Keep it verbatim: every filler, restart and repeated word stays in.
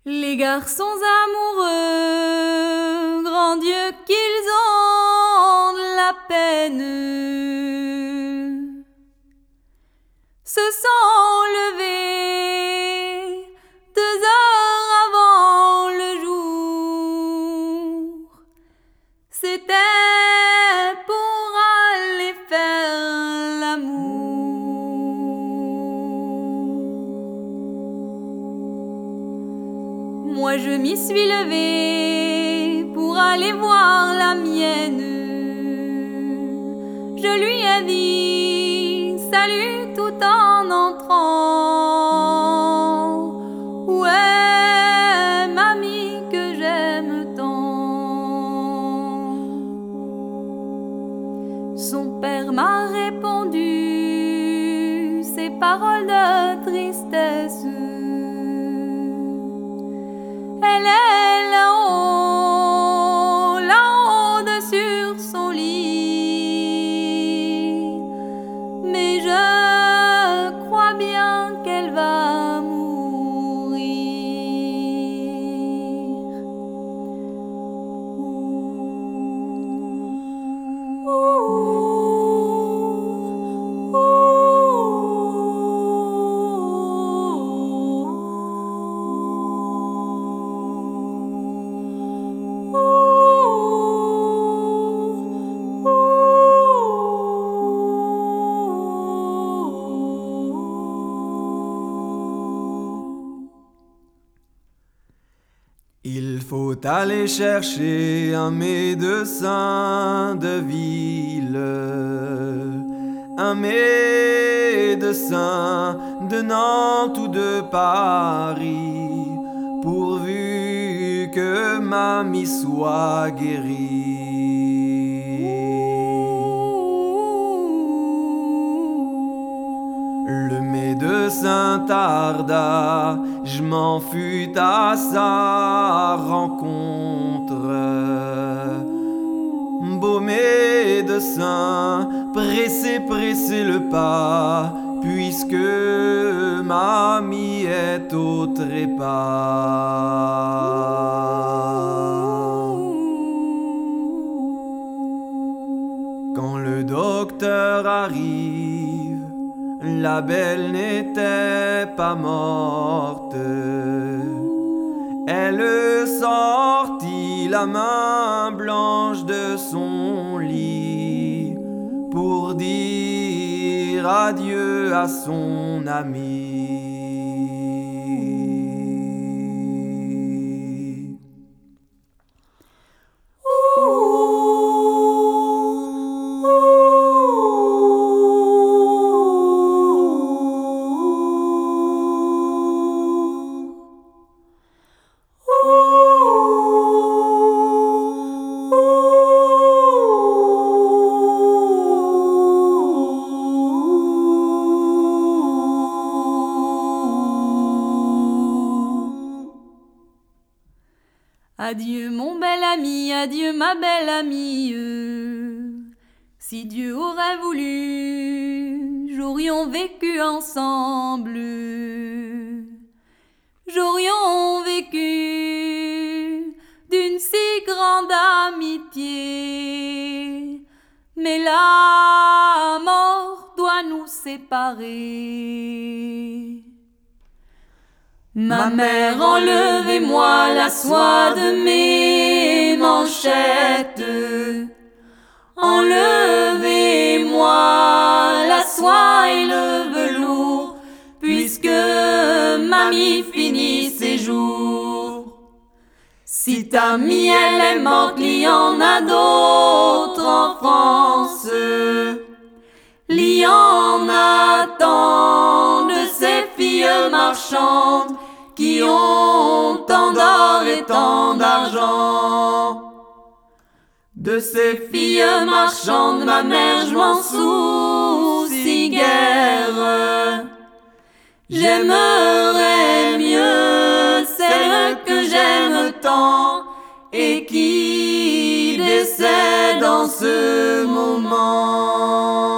Les garçons amoureux, grand Dieu qu'ils ont de la peine, se sont levés deux heures avant le jour. C'était pour aller faire l'amour. Moi je m'y suis levée pour aller voir la mienne. Je lui ai dit salut tout en entrant. Où est mamie que j'aime tant? Son père m'a répondu ces paroles de tristesse. Elle est là-haut, là-haut de sur son lit. Mais je crois bien qu'elle va mourir. Ouh, ouh, Il faut aller chercher un médecin de ville, un médecin de Nantes ou de Paris, pourvu que mamie soit guérie. Le médecin tarda, je m'en fus à sa rencontre. Beau médecin, pressez, pressez le pas, puisque mamie est au trépas. Quand le docteur arrive, la belle n'était pas morte. Elle sortit la main blanche de son lit pour dire adieu à son ami. Adieu mon bel ami, adieu ma belle amie. Si Dieu aurait voulu, j'aurions vécu ensemble. J'aurions vécu d'une si grande amitié. Mais la mort doit nous séparer. Ma mère, enlevez-moi la soie de mes manchettes. Enlevez-moi la soie et le velours, puisque mamie finit ses jours. Si ta mie elle est morte, il y en a d'autres en France. Il y en a tant de ces filles marchandes qui ont tant d'or et tant d'argent. De ces filles marchandes, ma mère, je m'en soucie guère. J'aimerais mieux celle que j'aime tant et qui décède en ce moment.